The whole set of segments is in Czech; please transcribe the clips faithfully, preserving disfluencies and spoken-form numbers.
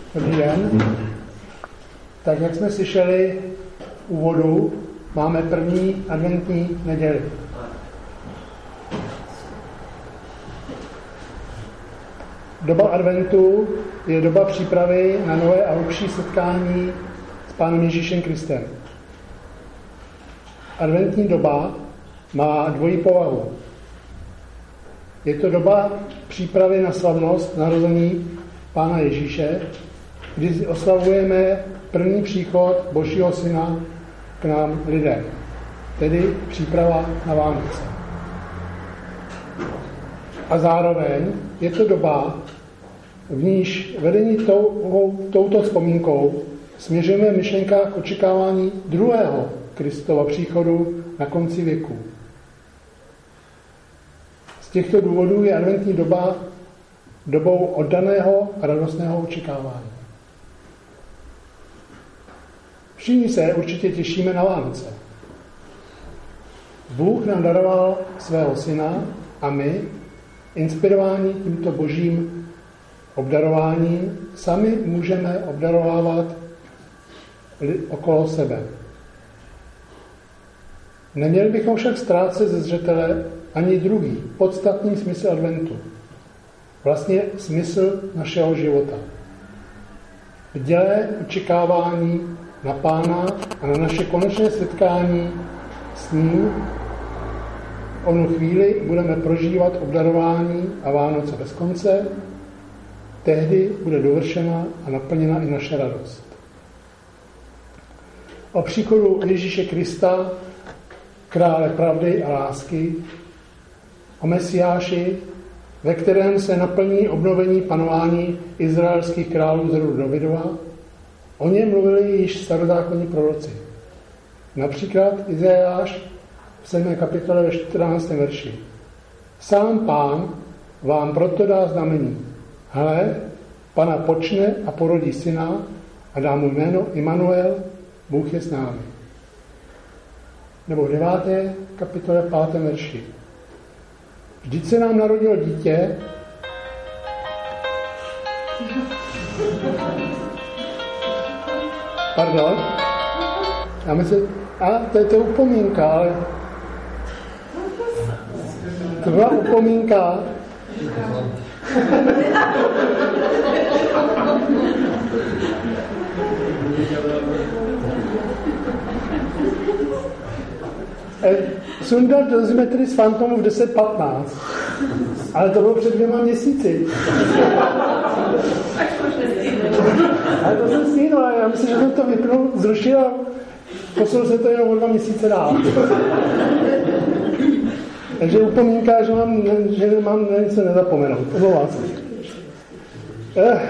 Dobrý den. Tak jak jsme slyšeli v úvodu, máme první adventní neděli. Doba adventu je doba přípravy na nové a hlubší setkání s Pánem Ježíšem Kristem. Adventní doba má dvojí povahu. Je to doba přípravy na slavnost narození Pána Ježíše, kdy oslavujeme první příchod Božího Syna k nám lidem, tedy příprava na Vánoce. A zároveň je to doba, v níž vedení tou, touto vzpomínkou směřujeme v myšlenkách očekávání druhého Kristova příchodu na konci věku. Z těchto důvodů je adventní doba dobou oddaného a radostného očekávání. Všichni se určitě těšíme na Vánoce. Bůh nám daroval svého syna a my, inspirováni tímto božím obdarováním, sami můžeme obdarovávat okolo sebe. Neměli bychom však ztrácet ze zřetele ani druhý, podstatný smysl adventu. Vlastně smysl našeho života. Bdělé očekávání na Pána a na naše konečné setkání s ním. Onu chvíli budeme prožívat obdarování a Vánoce bez konce. Tehdy bude dovršena a naplněna i naše radost. O příchodu Ježíše Krista, krále pravdy a lásky, o Mesiáši, ve kterém se naplní obnovení panování izraelských králů z rodu Davidova, o něm mluvili již starozákonní proroci. Například Izajáš v sedmé kapitole ve čtrnáctém verši. Sám Pán vám proto dá znamení. Hle, Pana počne a porodí syna a dá mu jméno Immanuel, Bůh je s námi. Nebo v deváté kapitole pátém verši. Vždyť se nám narodilo dítě, pardon, já myslím, a to je to upomínka, ale to byla upomínka. Sundat dozimetry z Fantomu v deset patnáct. Ale to bylo před dvěma měsíci. Ale to jsem stínul, já myslím, že jsem to vypnul, zrušil a posunul se to jenom o dva měsíce dál. Takže upomínka, že mám, že mám na něco nezapomenout. Omlouvám se. Eh,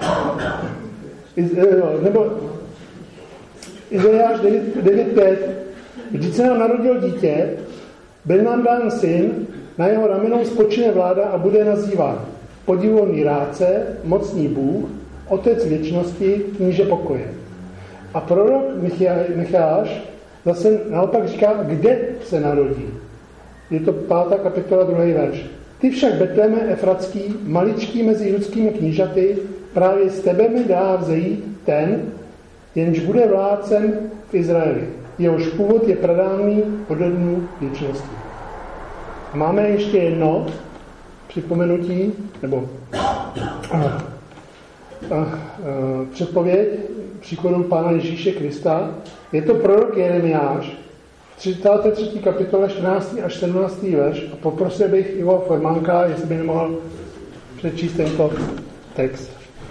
nebo Izajáš devět pět. Vždyť se nám narodil dítě, byl nám dán syn, na jeho ramenou spočine vláda a bude nazýván podivuhodný rádce, mocný Bůh, otec věčnosti, kníže pokoje. A prorok Micháš zase naopak říká, kde se narodí. Je to pátá kapitola, druhý verš. Ty však Betléme Efratský, maličký mezi judskými knížaty, právě z tebe mi dá vzejít ten, jenž bude vládcem v Izraeli. Jehož původ je pradávný ode dnů věčnosti. A máme ještě jedno připomenutí, nebo uh, uh, uh, předpověď příchodu Pána Ježíše Krista. Je to prorok Jeremiáš, třicáté třetí kapitole, čtrnáctý až sedmnáctý verš. A poprosil bych Ivo Formánka, jestli by nemohl přečíst tento text.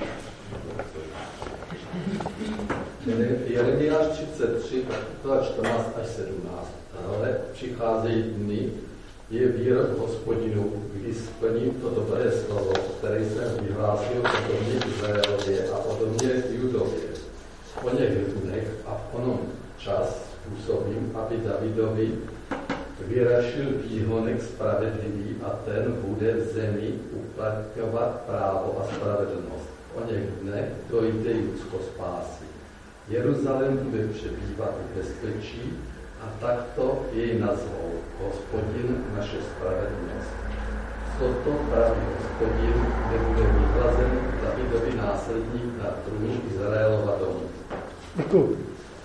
Jeremiáš třicet tři, kapitola čtrnáct až sedmnáct. Ale přicházejí dny, je výrok Hospodinu, kdy splním to dobré slovo, které jsem vyhlásil o domě Izraelově a o domě Judově. O něch dnech a v onom čas způsobím, aby Davidovi vyrašil výhonek spravedlivý a ten bude v zemi uplatňovat právo a spravedlnost. O něch dnech dojde Judsko spásy. Jeruzalém bude přebývat v bezpečí a takto jej nazvou Hospodin naše spravedlnost. Toto pravý Hospodin, kde bude vyhlazen Davidový následník na trůn Izraelova domu. Děkuji.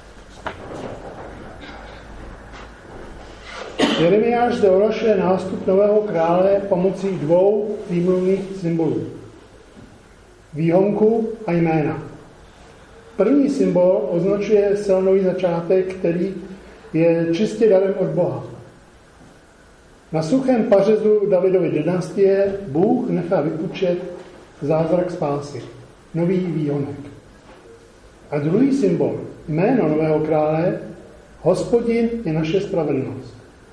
Jeremiáš zde ohlašuje nástup nového krále pomocí dvou výmluvných symbolů. Výhonku a jména. První symbol označuje zcela nový začátek, který je čistě darem od Boha. Na suchém pařezu Davidovy dynastie Bůh nechá vypučet zázrak spásy, nový výhonek. A druhý symbol, jméno nového krále, Hospodin je naše spravedlnost.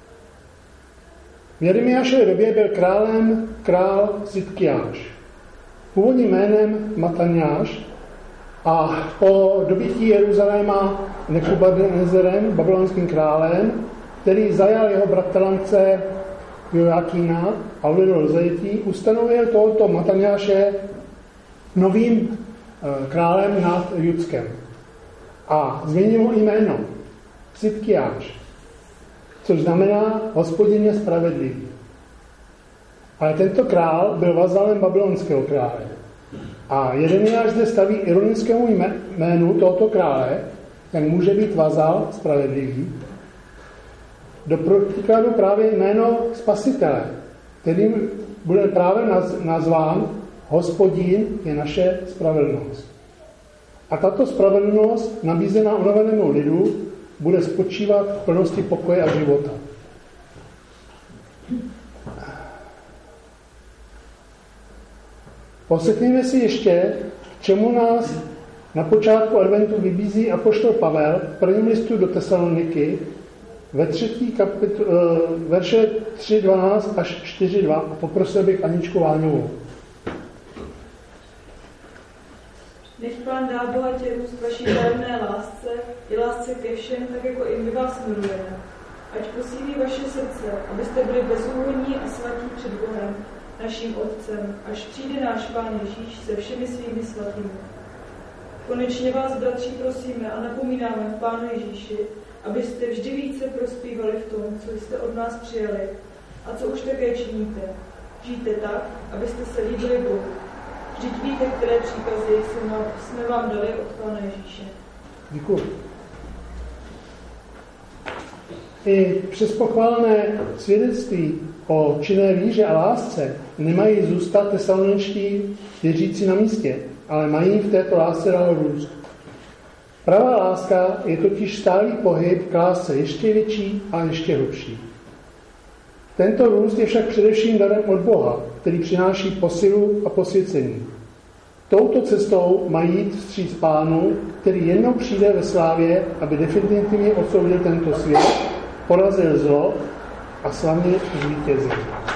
V Jeremiášově době byl králem král Sidkiáš. Původním jménem Matanjáš a po dobytí Jeruzaléma Nebukadnezarem, babylonským králem, který zajal jeho bratrance Joakína a uvedl do zajetí, ustanovil tohoto Matanjáše novým králem nad Judskem. A změnil mu jméno Sidkiáš, což znamená Hospodin je spravedlivý. Ale tento král byl vazalem babylonského krále. A Jeremiáš zde staví ironickému jménu tohoto krále, jak může být vazal spravedlivý, do protikladu právě jméno Spasitele, kterým bude právě nazván Hospodin je naše spravedlnost. A tato spravedlnost, nabízená unavenému lidu, bude spočívat v plnosti pokoje a života. Poslechněme si ještě, k čemu nás na počátku adventu vybízí apoštol Pavel v prvním listu do Tesaloniky ve třetí kapitole, verše tři dvanáct až čtyři dva a poprosil bych Aničku Váňovou. Nech Pán dá bohatě růst vaší vzájemné lásce i lásce ke všem, tak jako i my vás milujeme. Ať posílí vaše srdce, abyste byli bezúhonní a svatí před Bohem, naším Otcem, až přijde náš Pán Ježíš se všemi svými svatými. Konečně vás, bratři, prosíme a napomínáme v Pánu Ježíši, abyste vždy více prospívali v tom, co jste od nás přijali a co už také činíte. Žijte tak, abyste se líbili Bohu. Vždyť víte, které příkazy jsme vám dali od Pána Ježíše. Děkuji. I přes pochválné svědectví o činné víře a lásce nemají zůstat tesaloničtí věřící na místě, ale mají v této lásce dál růst. Pravá láska je totiž stálý pohyb k lásce ještě větší a ještě hlubší. Tento růst je však především darem od Boha, který přináší posilu a posvěcení. Touto cestou mají jít vstříc Pánu, který jednou přijde ve slávě, aby definitivně odsoudil tento svět, porazil zlo a slavně zvítězil.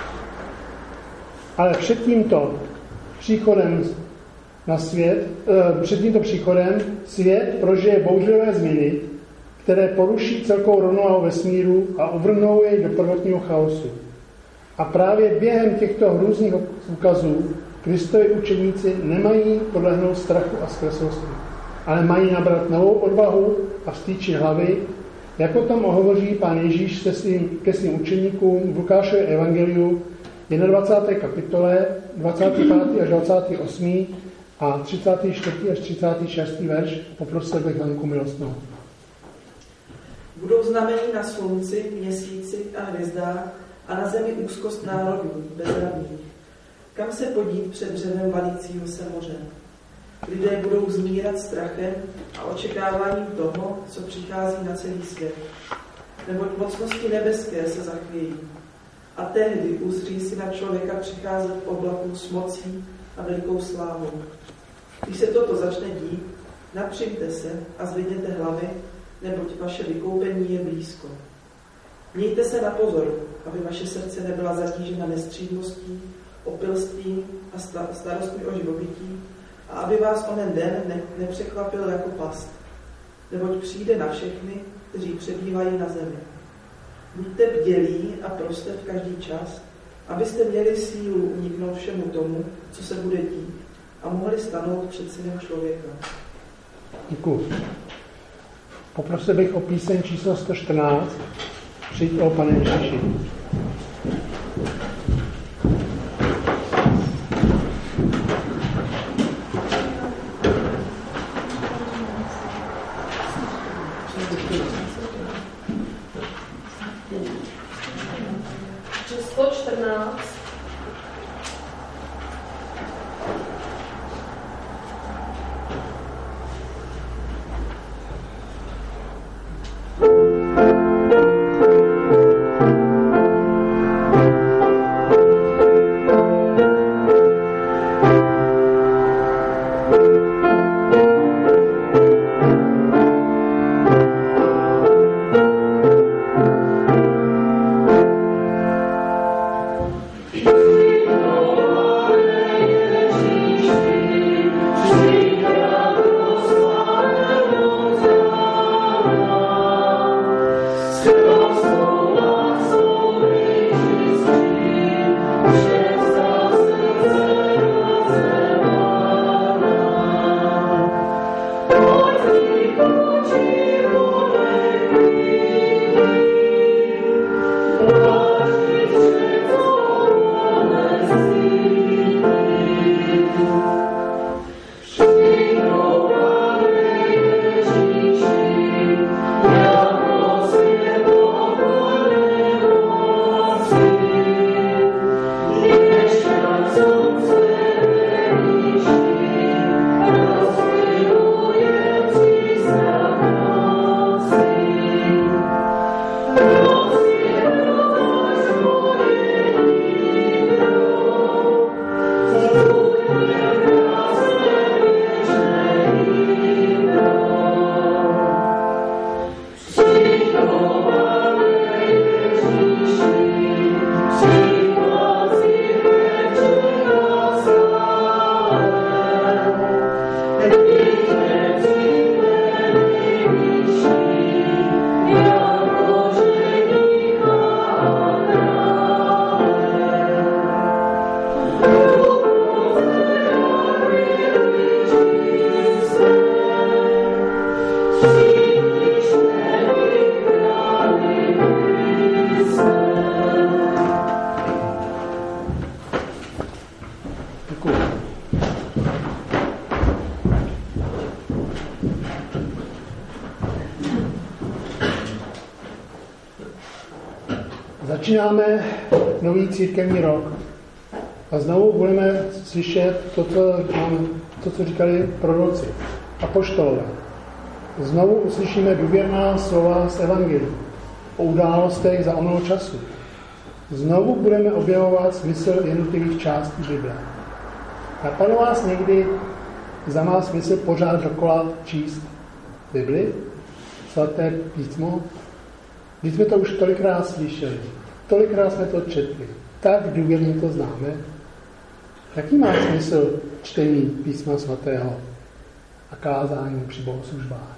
Ale před tímto příchodem na svět, eh, před tímto příchodem svět prožije bouřlivé změny, které poruší celkovou rovnováhu vesmíru a uvrhnou jej do prvotního chaosu. A právě během těchto hrůzných úkazů Kristovi učeníci nemají podlehnout strachu a zkreslosti, ale mají nabrat novou odvahu a vstýčit hlavy, jak o tom hovoří Pán Ježíš se svým, ke svým učeníkům v Lukášově evangeliu dvacáté první kapitole dvacátý pátý až dvacátý osmý a třicátý čtvrtý až třicátý šestý verš. Poprosil bych Hanku Milostnou. Budou znamení na slunci, měsíci a hvězdách a na zemi úzkost národů, bezradných. Kam se podít před dřevem valícího se moře? Lidé budou zmírat strachem a očekáváním toho, co přichází na celý svět. Neboť mocnosti nebeské se zachvějí. A tehdy uzří si na člověka přicházet v oblaku s mocí a velikou slávou. Když se toto začne dít, napřijďte se a zvedněte hlavy, neboť vaše vykoupení je blízko. Mějte se na pozor, aby vaše srdce nebyla zatížena nestřídmostí, opilstvím a starostmi o živobytí a aby vás onen den ne- nepřekvapil jako past, neboť přijde na všechny, kteří přebývají na zemi. Buďte bdělí a proste v každý čas, abyste měli sílu uniknout všemu tomu, co se bude dít a mohli stanout před synem člověka. Děkuji. Poprosil bych o píseň číslo sto čtrnáct. Přijď o Pane Ježíši. Začínáme nový církevní rok a znovu budeme slyšet to, co, to, co říkali proroci, apoštolové. Znovu uslyšíme důvěrná slova z evangelií o událostech za onoho času. Znovu budeme objevovat smysl jednotlivých částí Bible. Napadlo vás někdy, za má smysl pořád dokola číst Bibli, svaté písmo? Když jsme to už tolikrát slyšeli, tolikrát jsme to četli, tak důvěrně to známe. Jaký má smysl čtení písma svatého a kázání při bohoslužbách?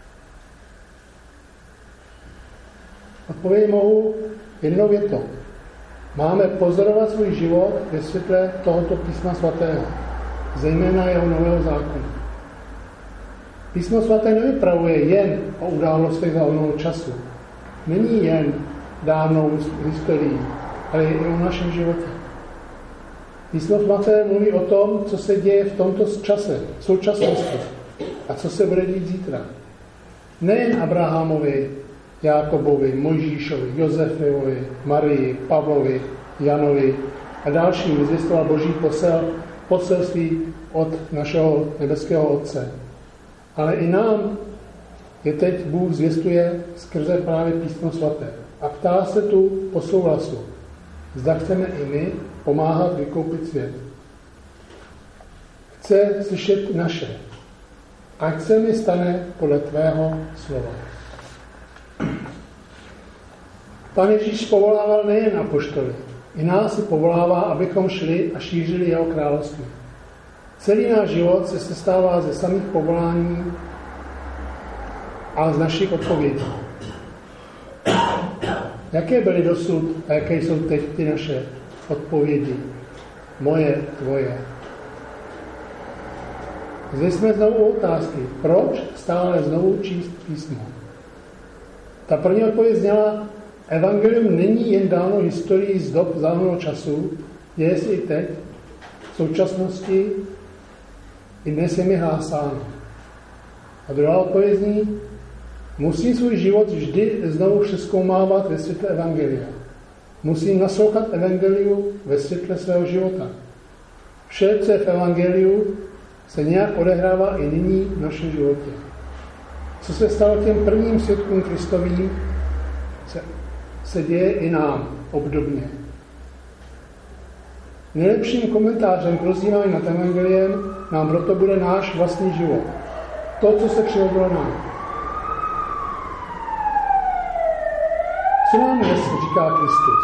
Odpověď mohu jednou větou. Máme pozorovat svůj život ve světle tohoto písma svatého, zejména jeho nového zákona. Písmo svaté nevypravuje jen o událostech za onoho času. Není jen dávnou historií, ale i o našem životě. Písmo svaté mluví o tom, co se děje v tomto čase, v současnosti a co se bude dít zítra. Nejen Abrahamovi, Jákobovi, Mojžíšovi, Josefovi, Marii, Pavlovi, Janovi a dalším zvěstoval Boží posel, poselství od našeho nebeského Otce. Ale i nám je teď Bůh zvěstuje skrze právě písmo svaté. A ptá se tu po souhlasu. Zda chceme i my pomáhat vykoupit svět. Chce slyšet naše. Ať se mi stane podle tvého slova. Pan Ježíš povolával nejen apoštoly. I nás si povolává, abychom šli a šířili jeho království. Celý náš život se sestává ze samých povolání a z našich odpovědí. Jaké byly dosud a jaké jsou teď ty naše odpovědi? Moje, tvoje. Zde jsme znovu otázky. Proč stále znovu číst písmo? Ta první odpověď zněla, evangelium není jen dáno historií z dob záhodného času, děje se i teď, v současnosti, i dnes je mi hlásáno. A druhá odpověď zní, musím svůj život vždy znovu přezkoumávat ve světle evangelia. Musím naslouchat evangeliu ve světle svého života. Vše, co je v evangeliu, se nějak odehrává i nyní v našem životě. Co se stalo těm prvním svědkům Kristovým, se, se děje i nám obdobně. Nejlepším komentářem k rozjímání nad evangeliem nám proto bude náš vlastní život. To, co se přihodilo nám. Co nám dnes říká Kristus?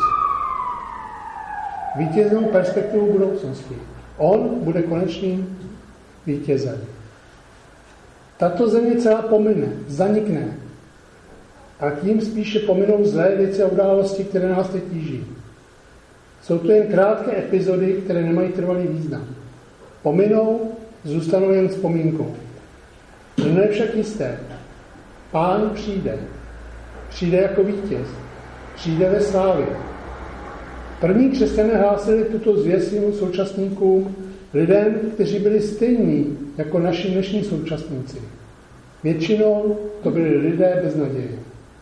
Vítěznou perspektivu budoucnosti. On bude konečným vítězem. Tato země celá pomine, zanikne. A tím spíše pominou zlé věci a události, které nás teď tíží. Jsou to jen krátké epizody, které nemají trvalý význam. Pominou, zůstanou jen vzpomínkou. Jedno je však jisté. Pán přijde. Přijde jako vítěz. Přijde ve slávě. První křesťané hlásili tuto zvěst svým současníkům, lidem, kteří byli stejní jako naši dnešní současníci. Většinou to byli lidé bez naděje.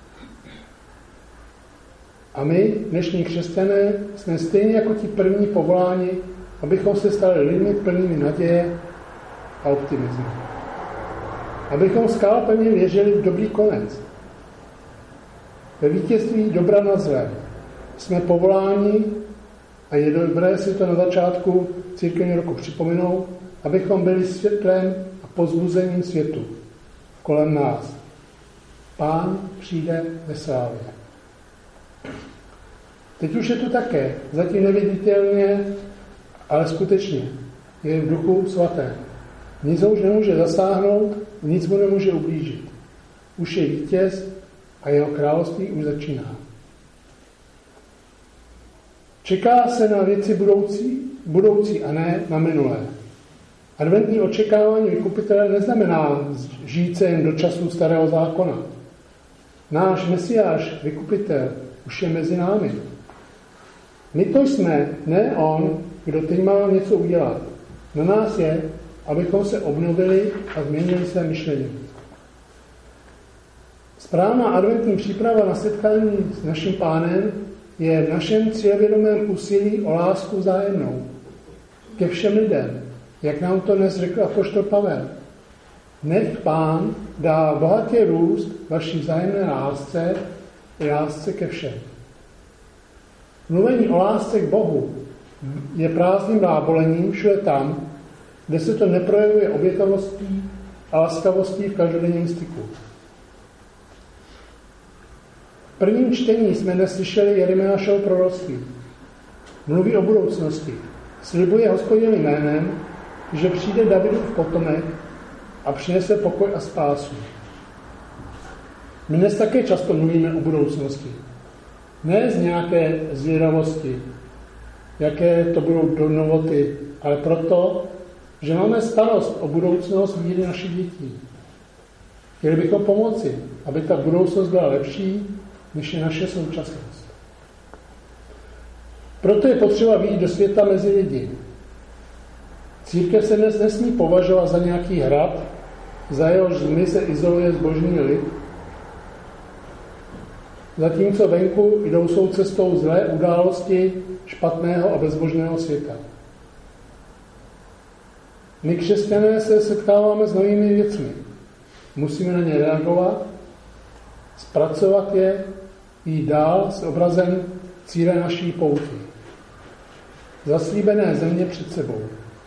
A my, dnešní křesťané, jsme stejně jako ti první povoláni, abychom se stali lidmi plnými naděje a optimismu. Abychom skálopevně věřili v dobrý konec. Ve vítězství dobra nad zlem. Jsme povoláni, a je dobré si to na začátku církevního roku připomenout, abychom byli světlem a povzbuzením světu kolem nás. Pán přijde ve slávě. Teď už je to také, zatím neviditelně, ale skutečně. Je v duchu svatém. Nic ho už nemůže zasáhnout, nic mu nemůže ublížit. Už je vítěz a jeho království už začíná. Čeká se na věci budoucí, budoucí a ne na minulé. Adventní očekávání vykupitele neznamená žít se jen do času starého zákona. Náš Mesiáš, vykupitel, už je mezi námi. My to jsme, ne on, kdo teď má něco udělat. Na nás je, abychom se obnovili a změnili své myšlení. Správná adventní příprava na setkání s naším Pánem je v našem cílevědomém úsilí o lásku vzájemnou. Ke všem lidem, jak nám to dnes řekl apoštol Pavel. Nech Pán dá bohatě růst vaší vzájemné lásce i lásce ke všem. Mluvení o lásce k Bohu je prázdným blábolením všude tam, kde se to neprojevuje obětavostí a laskavostí v každodenním styku. V prvním čtení jsme dnes slyšeli Jeremiášovo proroctví. Mluví o budoucnosti. Slibuje Hospodinovým jménem, že přijde Davidův potomek a přinese pokoj a spásu. My dnes také často mluvíme o budoucnosti. Ne z nějaké zvědavosti, jaké to budou do novoty, ale proto, že máme starost o budoucnost víry našich dětí. Chtěli bychom pomoci, aby ta budoucnost byla lepší, než je naše současnost. Proto je potřeba vyjít do světa mezi lidi. Církev se dnes nesmí považovat za nějaký hrad, za jehož zmi se izoluje zbožný lid, zatímco venku jdou svou cestou zlé události špatného a bezbožného světa. My křesťané se setkáváme s novými věcmi. Musíme na ně reagovat, zpracovat je, jít dál s obrazem cíle naší pouti. Zaslíbené země před sebou.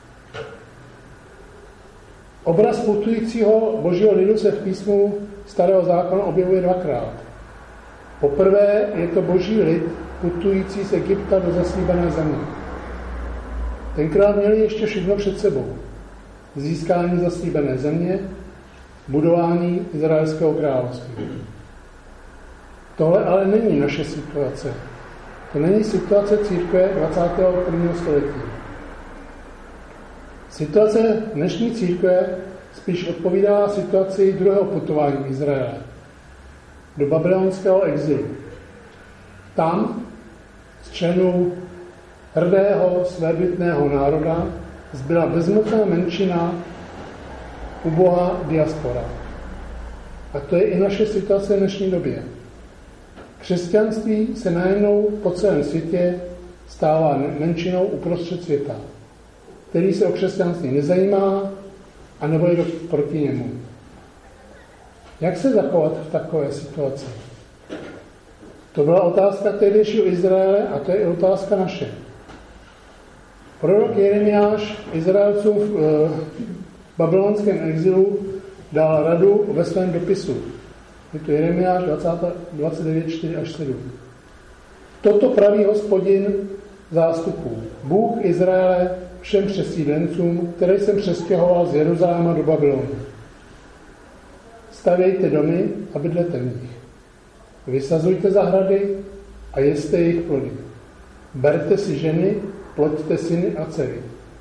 Obraz putujícího božího lidu se v písmu Starého zákona objevuje dvakrát. Poprvé je to boží lid putující z Egypta do zaslíbené země. Tenkrát měli ještě všechno před sebou. Získání zaslíbené země, budování Izraelského království. Tohle ale není naše situace. To není situace církve dvacátého prvního století. Situace dnešní církve spíš odpovídá situaci druhého putování Izraele do babylonského exilu. Tam z členů hrdého svébytného národa zbyla bezmocná menšina, ubohá diaspora. A to je i naše situace v dnešní době. Křesťanství se najednou po celém světě stává menšinou uprostřed světa, který se o křesťanství nezajímá a nebo je proti němu. Jak se zachovat v takové situaci? To byla otázka tehdejšího Izraele a to je i otázka naše. Prorok Jeremiáš Izraelcům v babylonském exilu dal radu ve svém dopisu. Je to Jeremiáš dvacet devět, čtyři až sedm. Toto praví Hospodin zástupů, Bůh Izraele všem přesídlencům, které jsem přestěhoval z Jeruzaléma do Babylonu. Stavějte domy a bydlete v nich. Vysazujte zahrady a jeste jejich plody. Berte si ženy, ploďte syny a dcery.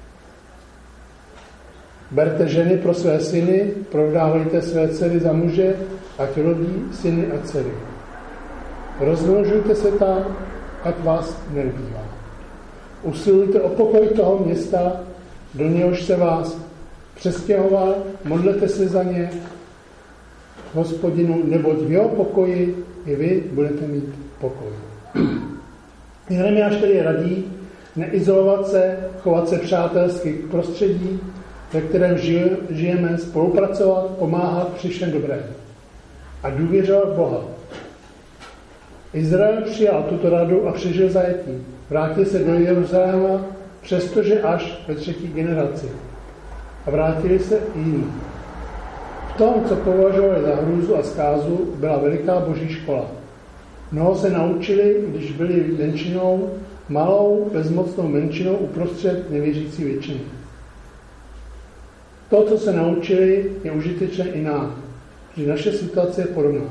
Berte ženy pro své syny, provdávejte své dcery za muže, ať rodí syny a dcery. Rozmnožujte se tam, ať vás neubývá. Usilujte o pokoj toho města, do něhož se vás přestěhoval, modlete se za ně, Hospodinu, neboť v jeho pokoji i vy budete mít pokoj. Jeremiáš tedy radí neizolovat se, chovat se přátelsky k prostředí, ve kterém žijeme, spolupracovat, pomáhat při všem dobrém a důvěřovat Boha. Izrael přijal tuto radu a přežil zajetí. Vrátil se do Jeruzaléma, přestože až ve třetí generaci. A vrátili se i jiní. V tom, co považovali za hrůzu a zkázu, byla veliká boží škola. Mnoho se naučili, když byli menšinou, malou, bezmocnou menšinou uprostřed nevěřící většiny. To, co se naučili, je užitečné i nám, že naše situace je podobná.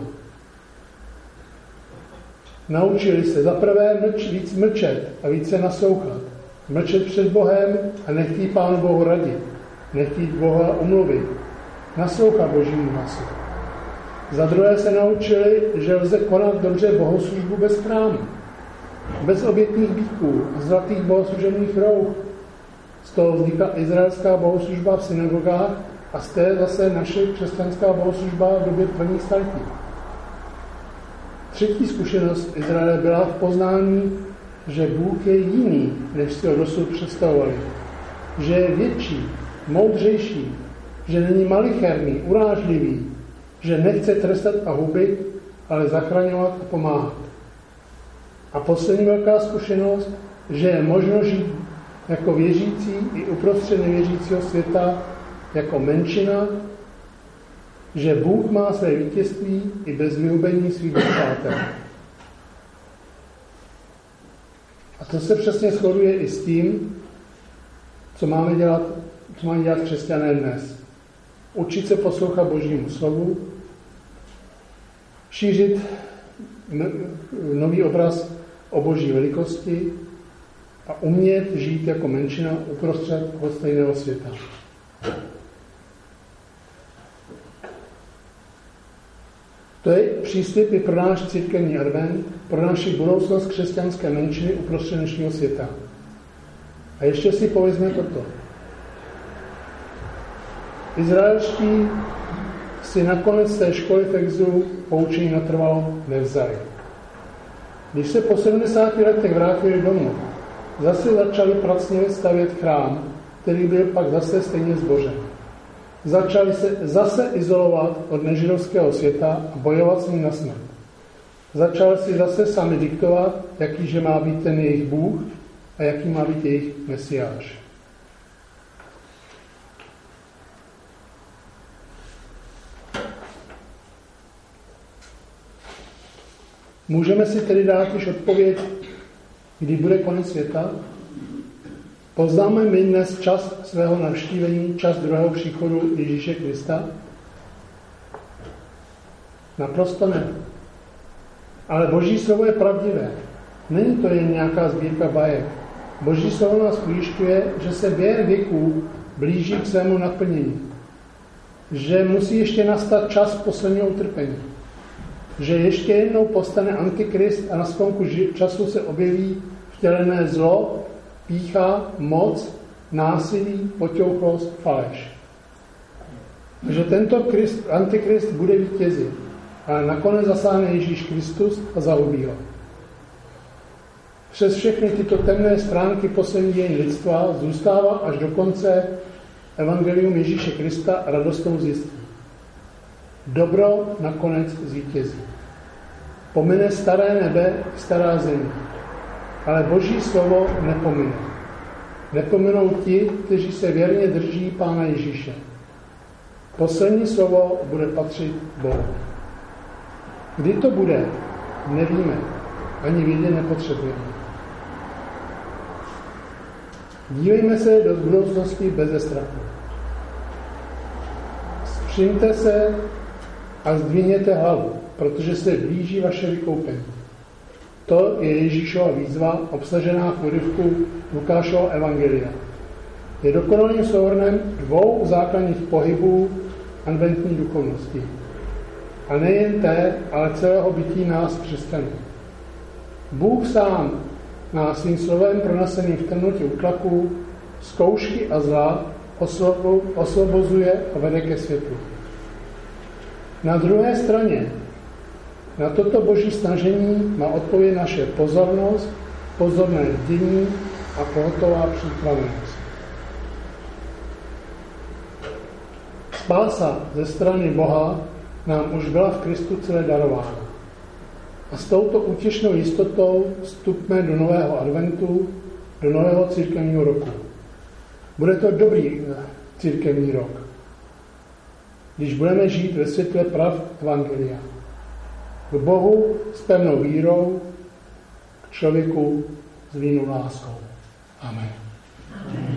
Naučili se za prvé mlč, víc mlčet a více naslouchat. Mlčet před Bohem a nechtít Pánu Bohu radit. Nechtít Boha umluvit. Naslouchat Božímu hlasu. Za druhé se naučili, že lze konat dobře bohoslužbu bez chrámu. Bez obětních býků a zlatých bohoslužebních rouch. Z toho vznikla izraelská bohoslužba v synagogách a z té zase naše křesťanská bohoslužba v době prvních staletí. Třetí zkušenost Izraele byla v poznání, že Bůh je jiný, než si ho dosud představovali. Že je větší, moudřejší, že není malicherný, urážlivý, že nechce trestat a hubit, ale zachraňovat a pomáhat. A poslední velká zkušenost, že je možno žít jako věřící i uprostřed nevěřícího světa, jako menšina, že Bůh má své vítězství i bez vyhubení svých přátel. A to se přesně shoduje i s tím, co máme dělat, co máme dělat křesťané dnes. Učit se poslouchat Božímu slovu, šířit nový obraz o Boží velikosti a umět žít jako menšina uprostřed stejného světa. To je příslib i pro náš církevní advent, pro naši budoucnost křesťanské menšiny uprostřed dnešního světa. A ještě si povězme toto. Izraelští si nakonec té školy v exilu poučení natrvalo nevzali. Když se po sedmdesáti letech vrátili domů, zase začali pracně stavět chrám, který byl pak zase stejně zbořen. Začali se zase izolovat od nežidovského světa a bojovat s ním na smrt. Začali si zase sami diktovat, jaký že má být ten jejich Bůh a jaký má být jejich Mesiáš. Můžeme si tedy dát již odpověď, kdy bude konec světa? Poznáme my dnes čas svého navštívení, čas druhého příchodu Ježíše Krista? Naprosto ne. Ale Boží slovo je pravdivé. Není to jen nějaká sbírka bajek. Boží slovo nás ujišťuje, že se během věků blíží k svému naplnění. Že musí ještě nastat čas posledního utrpení. Že ještě jednou povstane Antikrist a na sklonku času se objeví vtělené zlo, pýcha, moc, násilí, potěuchlost, faleš. Že tento Krist, Antikrist bude vítězit, ale nakonec zasáhne Ježíš Kristus a zahubí ho. Přes všechny tyto temné stránky poslední dějin lidstva zůstává až do konce evangelium Ježíše Krista radostnou zjistí. Dobro nakonec zvítězí. Pomine staré nebe, stará země. Ale Boží slovo nepomine. nepominou ti, kteří se věrně drží Pána Ježíše. Poslední slovo bude patřit Bohu. Kdy to bude, nevíme, ani vědět nepotřebujeme. Dívejme se do budoucnosti beze strachu. Zpřiňte se a zdvihněte hlavu, protože se blíží vaše vykoupení. To je Ježíšova výzva, obsažená v úryvku Lukášova evangelia. Je dokonalým souhrnem dvou základních pohybů adventní duchovnosti. A nejen té, ale celého bytí nás křesťanů. Bůh sám nás svým slovem proneseným v temnotě útlaku, zkoušky a zla osvobozuje a vede ke světlu. Na druhé straně na toto boží snažení má odpověď naše pozornost, pozorné dění a pohotová přípravnost. Spása ze strany Boha nám už byla v Kristu celé darována. A s touto útěšnou jistotou vstupme do nového adventu, do nového církevního roku. Bude to dobrý církevní rok, když budeme žít ve světle pravd evangelia. K Bohu s pevnou vírou, k člověku s vínou láskou. Amen. Amen.